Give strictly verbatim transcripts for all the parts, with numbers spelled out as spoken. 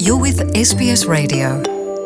You're with es bí es Radio.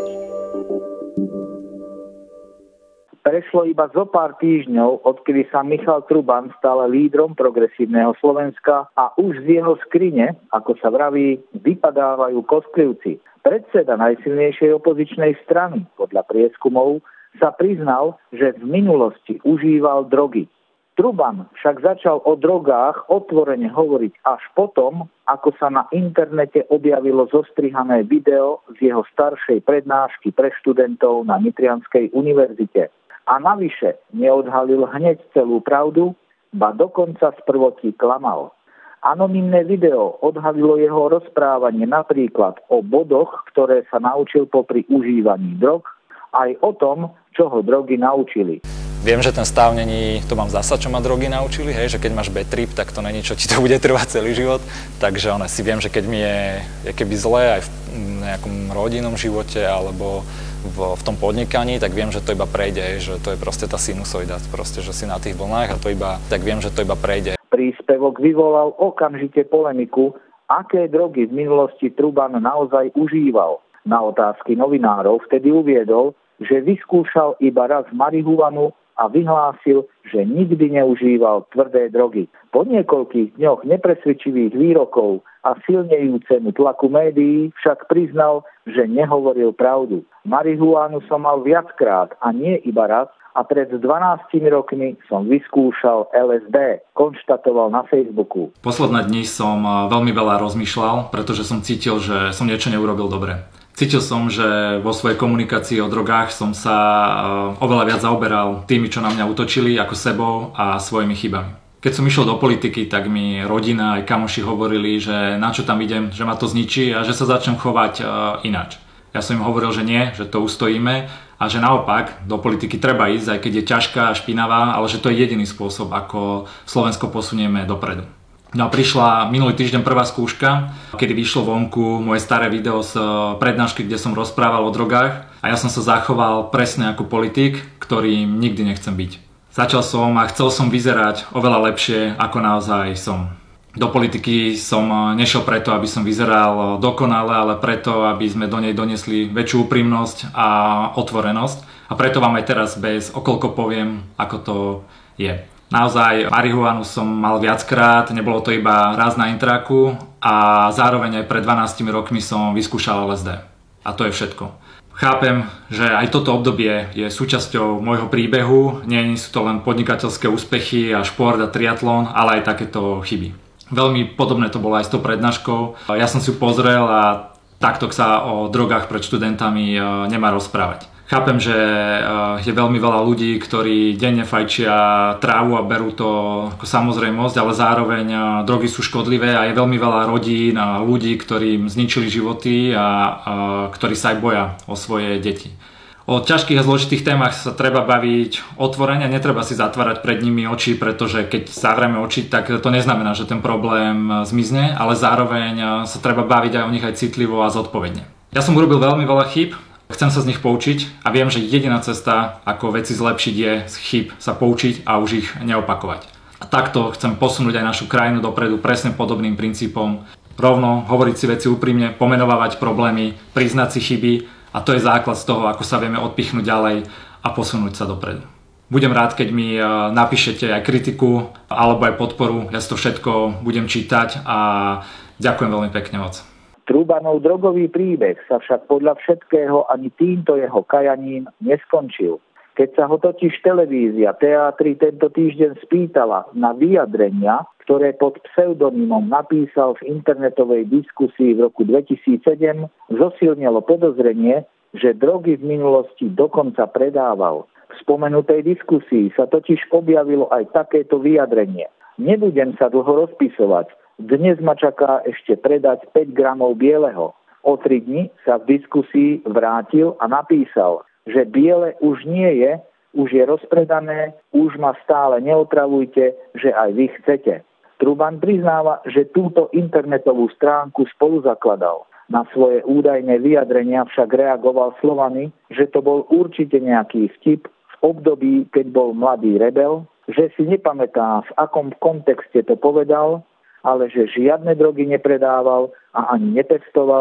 Prešlo iba zo pár týždňov, odkedy sa Michal Truban stal lídrom progresívneho Slovenska a už z jeho skrine, ako sa vraví, vypadávajú kostlivci. Predseda najsilnejšej opozičnej strany, podľa prieskumov, sa priznal, že v minulosti užíval drogy. Truban však začal o drogách otvorene hovoriť až potom, ako sa na internete objavilo zostrihané video z jeho staršej prednášky pre študentov na Nitrianskej univerzite. A navyše neodhalil hneď celú pravdu, ba dokonca sprvotí klamal. Anonymné video odhalilo jeho rozprávanie napríklad o bodoch, ktoré sa naučil popri užívaní drog, aj o tom, čo ho drogy naučili. Viem, že ten stav není, to mám zasa, čo ma drogy naučili, hej, že keď máš bad trip, tak to není, čo ti to bude trvať celý život. Takže ono, si viem, že keď mi je, je keby zlé aj v nejakom rodinnom živote alebo v, v tom podnikaní, tak viem, že to iba prejde, hej, že to je proste tá sinusoida, proste, že si na tých vlnách a to iba, tak viem, že to iba prejde. Príspevok vyvolal okamžite polemiku, aké drogy v minulosti Truban naozaj užíval. Na otázky novinárov vtedy uviedol, že vyskúšal iba raz marihuanu a vyhlásil, že nikdy neužíval tvrdé drogy. Po niekoľkých dňoch nepresvedčivých výrokov a silnejúcemu tlaku médií však priznal, že nehovoril pravdu. Marihuánu som mal viackrát a nie iba raz a pred dvanástimi rokmi som vyskúšal el es dé, konštatoval na Facebooku. Posledné dni som veľmi veľa rozmýšľal, pretože som cítil, že som niečo neurobil dobre. Cítil som, že vo svojej komunikácii o drogách som sa oveľa viac zaoberal tými, čo na mňa útočili, ako sebou a svojimi chybami. Keď som išiel do politiky, tak mi rodina aj kamoši hovorili, že na čo tam idem, že ma to zničí a že sa začnem chovať ináč. Ja som im hovoril, že nie, že to ustojíme a že naopak do politiky treba ísť, aj keď je ťažká a špinavá, ale že to je jediný spôsob, ako Slovensko posunieme dopredu. No a prišla minulý týždeň prvá skúška, kedy vyšlo vonku moje staré video z prednášky, kde som rozprával o drogách a ja som sa zachoval presne ako politik, ktorým nikdy nechcem byť. Začal som a chcel som vyzerať oveľa lepšie, ako naozaj som. Do politiky som nešiel preto, aby som vyzeral dokonale, ale preto, aby sme do nej donesli väčšiu úprimnosť a otvorenosť. A preto vám aj teraz bez okolko poviem, ako to je. Naozaj marihuanu som mal viackrát, nebolo to iba raz na intraku a zároveň aj pred dvanástimi rokmi som vyskúšal el es dé. A to je všetko. Chápem, že aj toto obdobie je súčasťou môjho príbehu, nie sú to len podnikateľské úspechy a šport a triatlon, ale aj takéto chyby. Veľmi podobné to bolo aj s tou prednáškou. Ja som si ju pozrel a takto sa o drogách pred študentami nemá rozprávať. Chápem, že je veľmi veľa ľudí, ktorí denne fajčia trávu a berú to ako samozrejmosť, ale zároveň drogy sú škodlivé a je veľmi veľa rodín a ľudí, ktorým zničili životy a, a ktorí sa aj boja o svoje deti. O ťažkých a zložitých témach sa treba baviť otvorene, netreba si zatvárať pred nimi oči, pretože keď zavrieme oči, tak to neznamená, že ten problém zmizne, ale zároveň sa treba baviť aj o nich aj citlivo a zodpovedne. Ja som urobil veľmi veľa chýb. Chcem sa z nich poučiť a viem, že jediná cesta, ako veci zlepšiť, je z chýb sa poučiť a už ich neopakovať. A takto chcem posunúť aj našu krajinu dopredu presne podobným princípom. Rovno hovoriť si veci úprimne, pomenovávať problémy, priznať si chyby a to je základ z toho, ako sa vieme odpichnúť ďalej a posunúť sa dopredu. Budem rád, keď mi napíšete aj kritiku alebo aj podporu. Ja si to všetko budem čítať a ďakujem veľmi pekne moc. Trubanov drogový príbeh sa však podľa všetkého ani týmto jeho kajaním neskončil. Keď sa ho totiž televízia Teatry tento týždeň spýtala na vyjadrenia, ktoré pod pseudonymom napísal v internetovej diskusii v roku dvetisícsedem, zosilnilo podozrenie, že drogy v minulosti dokonca predával. V spomenutej diskusii sa totiž objavilo aj takéto vyjadrenie. Nebudem sa dlho rozpisovať. Dnes ma čaká ešte predať päť gramov bieleho. O tri dni sa v diskusii vrátil a napísal, že biele už nie je, už je rozpredané, už ma stále neotravujte, že aj vy chcete. Truban priznáva, že túto internetovú stránku spolu zakladal. Na svoje údajné vyjadrenia však reagoval slovami, že to bol určite nejaký vtip v období, keď bol mladý rebel, že si nepamätá, v akom kontexte to povedal, ale že žiadne drogy nepredával a ani netestoval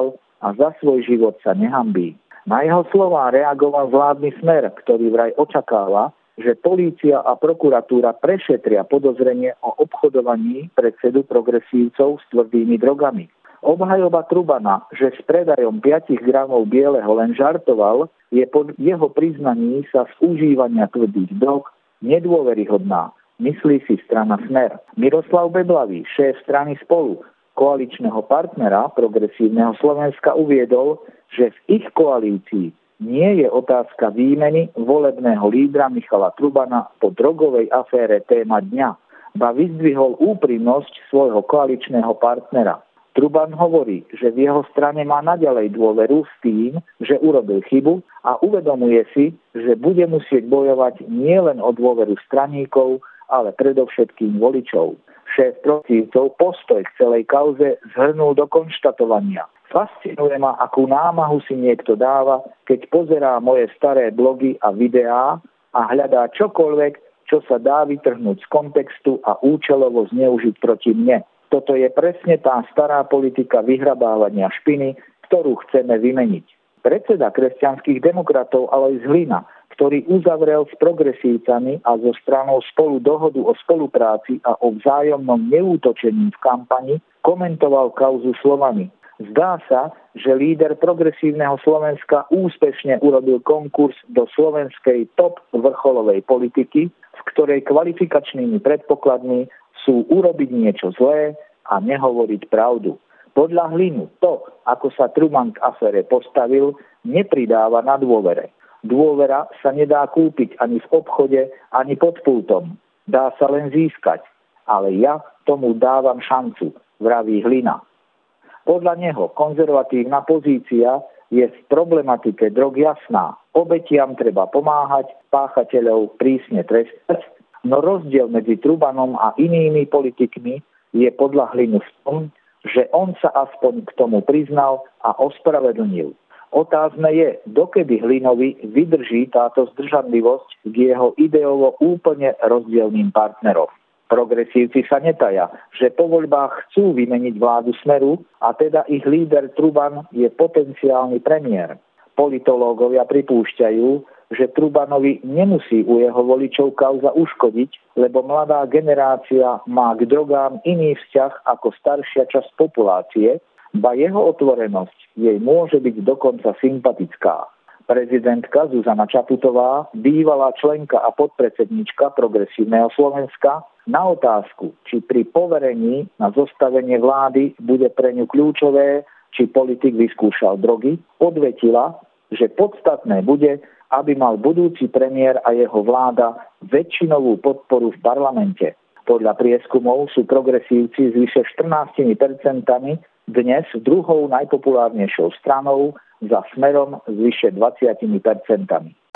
a za svoj život sa nehanbí. Na jeho slová reagoval vládny Smer, ktorý vraj očakáva, že polícia a prokuratúra prešetria podozrenie o obchodovaní predsedu progresívcov s tvrdými drogami. Obhajoba Trubana, že s predajom päť gramov bieleho len žartoval, je pod jeho priznaní sa z užívania tvrdých drog nedôveryhodná, myslí si strana Smer. Miroslav Beblavý, šéf strany Spolu, koaličného partnera Progresívneho Slovenska, uviedol, že v ich koalícii nie je otázka výmeny volebného lídra Michala Trubana po drogovej afére téma dňa, ba vyzdvihol úprimnosť svojho koaličného partnera. Truban hovorí, že v jeho strane má naďalej dôveru s tým, že urobil chybu a uvedomuje si, že bude musieť bojovať nielen o dôveru straníkov, ale predovšetkým voličov. Šéf progresívcov postoj k celej kauze zhrnul do konštatovania. Fascinuje ma, akú námahu si niekto dáva, keď pozerá moje staré blogy a videá a hľadá čokoľvek, čo sa dá vytrhnúť z kontextu a účelovo zneužiť proti mne. Toto je presne tá stará politika vyhrabávania špiny, ktorú chceme vymeniť. Predseda kresťanských demokratov Alojz Hlina, ktorý uzavrel s progresívcami a so stranou Spolu dohodu o spolupráci a o vzájomnom neútočení v kampani, komentoval kauzu slovami: zdá sa, že líder Progresívneho Slovenska úspešne urobil konkurs do slovenskej top vrcholovej politiky, v ktorej kvalifikačnými predpokladmi sú urobiť niečo zlé a nehovoriť pravdu. Podľa Hlinu to, ako sa Truban k afére postavil, nepridáva na dôvere. Dôvera sa nedá kúpiť ani v obchode, ani pod pultom. Dá sa len získať. Ale ja tomu dávam šancu, vraví Hlina. Podľa neho konzervatívna pozícia je v problematike drog jasná. Obetiam treba pomáhať, páchateľov prísne trestať, no rozdiel medzi Trubanom a inými politikmi je podľa Hlinu v tom, že on sa aspoň k tomu priznal a ospravedlnil. Otázne je, dokedy Hlinovi vydrží táto zdržanlivosť k jeho ideovo úplne rozdielným partnerom. Progresívci sa netaja, že po voľbách chcú vymeniť vládu Smeru a teda ich líder Truban je potenciálny premiér. Politológovia pripúšťajú, že Trubanovi nemusí u jeho voličov kauza uškodiť, lebo mladá generácia má k drogám iný vzťah ako staršia časť populácie, ba jeho otvorenosť jej môže byť dokonca sympatická. Prezidentka Zuzana Čaputová, bývalá členka a podpredsednička Progresívneho Slovenska, na otázku, či pri poverení na zostavenie vlády bude pre ňu kľúčové, či politik vyskúšal drogy, odvetila, že podstatné bude, aby mal budúci premiér a jeho vláda väčšinovú podporu v parlamente. Podľa prieskumov sú progresívci s vyše štrnásť percent dnes druhou najpopulárnejšou stranou za Smerom s vyše dvadsať percent.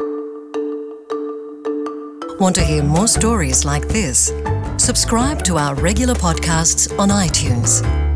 Want to hear more stories like this? Subscribe to our regular podcasts on iTunes.